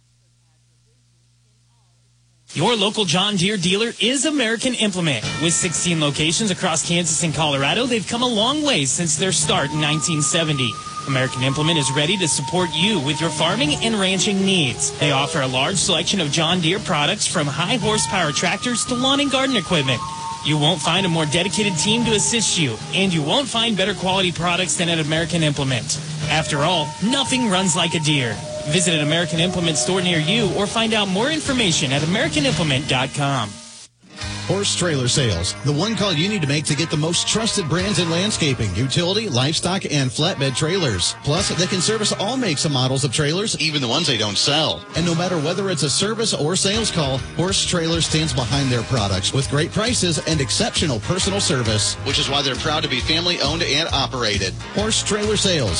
Your local John Deere dealer is American Implement. With 16 locations across Kansas and Colorado, they've come a long way since their start in 1970. American Implement is ready to support you with your farming and ranching needs. They offer a large selection of John Deere products, from high horsepower tractors to lawn and garden equipment. You won't find a more dedicated team to assist you, and you won't find better quality products than at American Implement. After all, nothing runs like a Deere. Visit an American Implement store near you or find out more information at AmericanImplement.com. Horse Trailer Sales, the one call you need to make to get the most trusted brands in landscaping, utility, livestock, and flatbed trailers. Plus, they can service all makes and models of trailers, even the ones they don't sell. And no matter whether it's a service or sales call, Horse Trailer stands behind their products with great prices and exceptional personal service, which is why they're proud to be family-owned and operated. Horse Trailer Sales,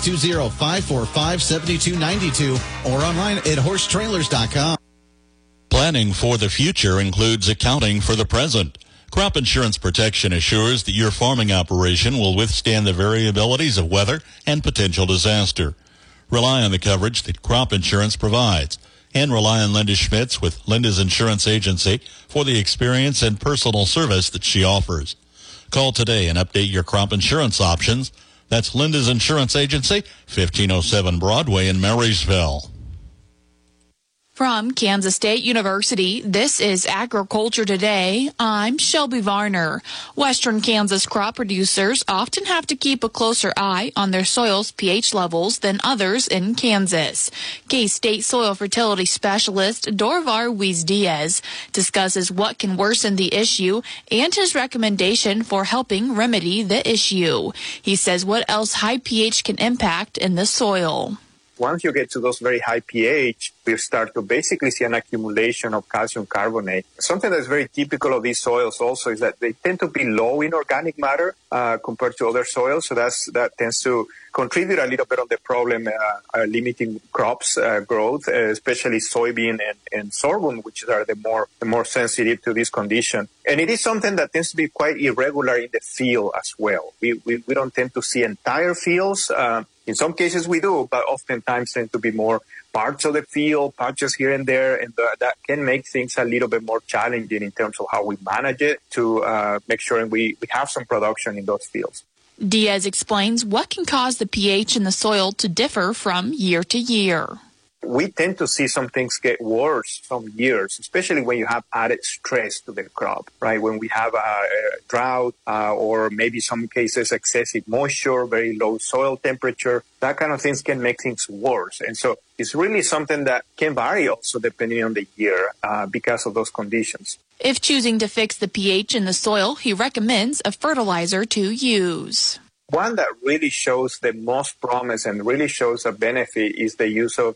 620-545-7292, or online at horsetrailers.com. Planning for the future includes accounting for the present. Crop insurance protection assures that your farming operation will withstand the variabilities of weather and potential disaster. Rely on the coverage that crop insurance provides, and rely on Linda Schmitz with Linda's Insurance Agency for the experience and personal service that she offers. Call today and update your crop insurance options. That's Linda's Insurance Agency, 1507 Broadway in Marysville. From Kansas State University, this is Agriculture Today. I'm Shelby Varner. Western Kansas crop producers often have to keep a closer eye on their soil's pH levels than others in Kansas. K-State soil fertility specialist Dorvar Weiss-Diaz discusses what can worsen the issue and his recommendation for helping remedy the issue. He says what else high pH can impact in the soil. Once you get to those very high pH, we start to basically see an accumulation of calcium carbonate. Something that's very typical of these soils also is that they tend to be low in organic matter compared to other soils. So that tends to contribute a little bit of the problem, limiting crops growth, especially soybean and sorghum, which are the more sensitive to this condition. And it is something that tends to be quite irregular in the field as well. We don't tend to see entire fields. In some cases we do, but oftentimes tend to be more parts of the field, patches here and there, and that can make things a little bit more challenging in terms of how we manage it to make sure we have some production in those fields. Diaz explains what can cause the pH in the soil to differ from year to year. We tend to see some things get worse some years, especially when you have added stress to the crop, right? When we have a drought or maybe some cases excessive moisture, very low soil temperature, that kind of things can make things worse. And so it's really something that can vary also depending on the year because of those conditions. If choosing to fix the pH in the soil, he recommends a fertilizer to use. One that really shows the most promise and really shows a benefit is the use of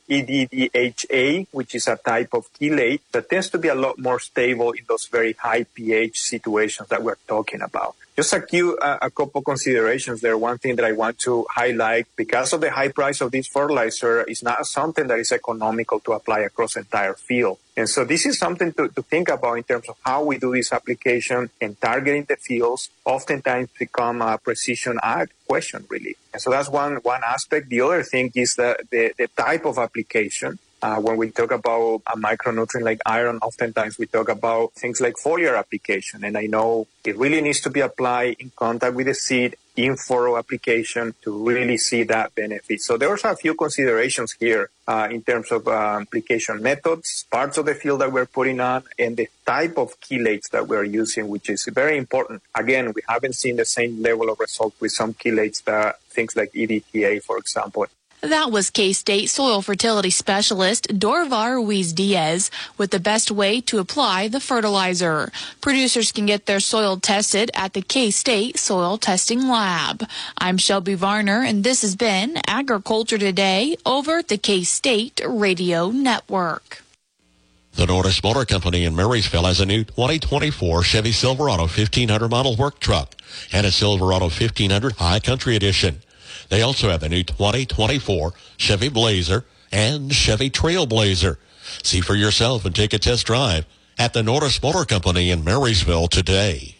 EDDHA, which is a type of chelate that tends to be a lot more stable in those very high pH situations that we're talking about. Just a couple considerations there. One thing that I want to highlight, because of the high price of this fertilizer, is not something that is economical to apply across the entire field. And so this is something to think about in terms of how we do this application and targeting the fields oftentimes become a precision ag question, really. And so that's one aspect. The other thing is the type of application. When we talk about a micronutrient like iron, oftentimes we talk about things like foliar application. And I know it really needs to be applied in contact with the seed in furrow application to really see that benefit. So there are a few considerations here in terms of application methods, parts of the field that we're putting on, and the type of chelates that we're using, which is very important. Again, we haven't seen the same level of result with some chelates, things like EDTA, for example. That was K-State soil fertility specialist Dorvar Ruiz-Diaz with the best way to apply the fertilizer. Producers can get their soil tested at the K-State Soil Testing Lab. I'm Shelby Varner, and this has been Agriculture Today over at the K-State Radio Network. The Norris Motor Company in Marysville has a new 2024 Chevy Silverado 1500 model work truck and a Silverado 1500 High Country Edition. They also have the new 2024 Chevy Blazer and Chevy Trailblazer. See for yourself and take a test drive at the Norris Motor Company in Marysville today.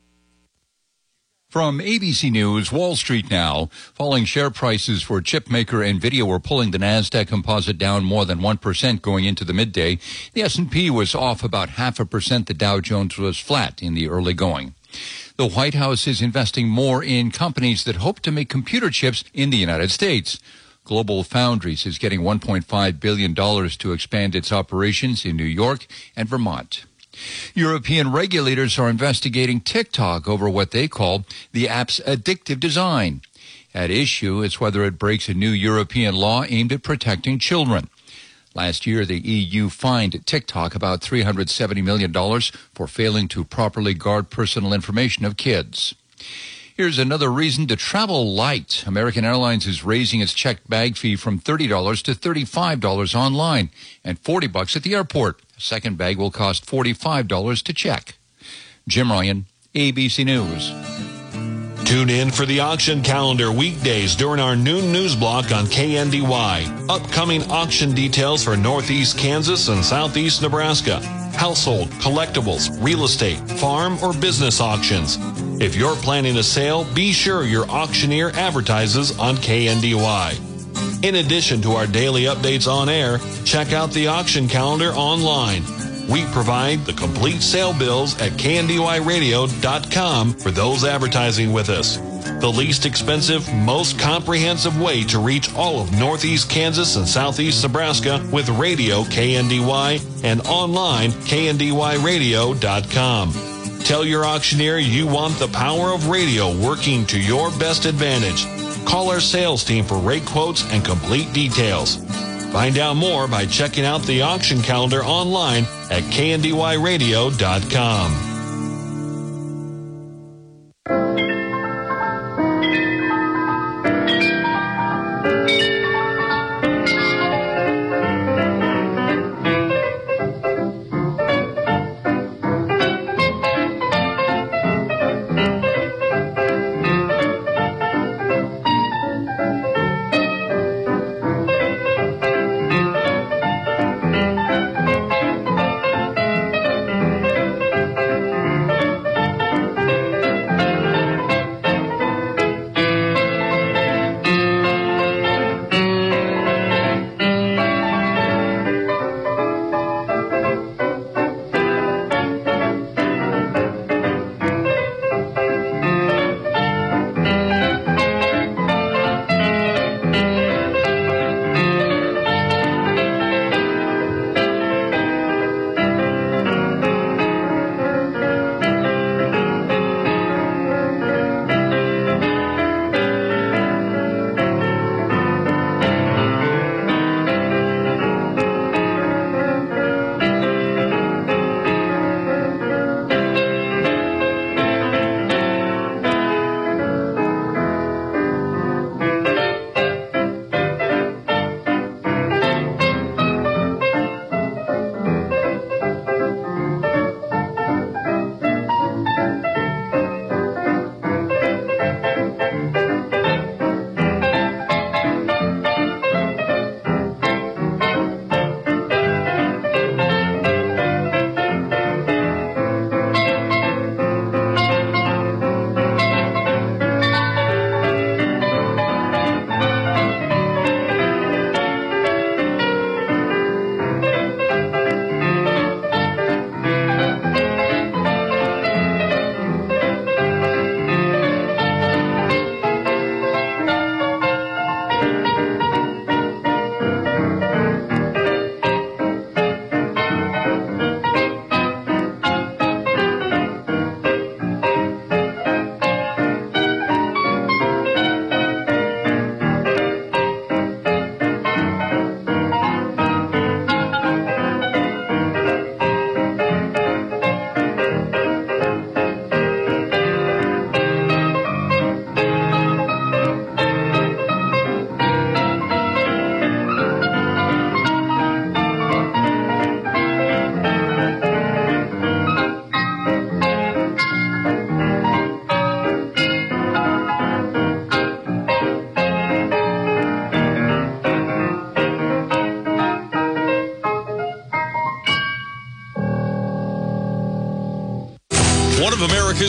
From ABC News, Wall Street now. Falling share prices for chipmaker NVIDIA were pulling the NASDAQ composite down more than 1% going into the midday. The S&P was off about 0.5%. The Dow Jones was flat in the early going. The White House is investing more in companies that hope to make computer chips in the United States. Global Foundries is getting $1.5 billion to expand its operations in New York and Vermont. European regulators are investigating TikTok over what they call the app's addictive design. At issue is whether it breaks a new European law aimed at protecting children. Last year, the EU fined TikTok about $370 million for failing to properly guard personal information of kids. Here's another reason to travel light. American Airlines is raising its checked bag fee from $30 to $35 online and $40 at the airport. A second bag will cost $45 to check. Jim Ryan, ABC News. Tune in for the auction calendar weekdays during our noon news block on KNDY. Upcoming auction details for Northeast Kansas and Southeast Nebraska. Household, collectibles, real estate, farm, or business auctions. If you're planning a sale, be sure your auctioneer advertises on KNDY. In addition to our daily updates on air, check out the auction calendar online. We provide the complete sale bills at kndyradio.com for those advertising with us. The least expensive, most comprehensive way to reach all of Northeast Kansas and Southeast Nebraska with radio KNDY and online kndyradio.com. Tell your auctioneer you want the power of radio working to your best advantage. Call our sales team for rate quotes and complete details. Find out more by checking out the auction calendar online at kndyradio.com.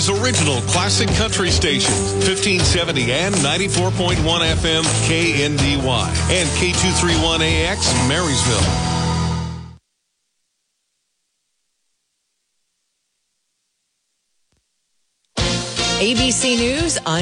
America's original classic country stations, 1570 and 94.1 FM KNDY and K231AX Marysville. ABC News.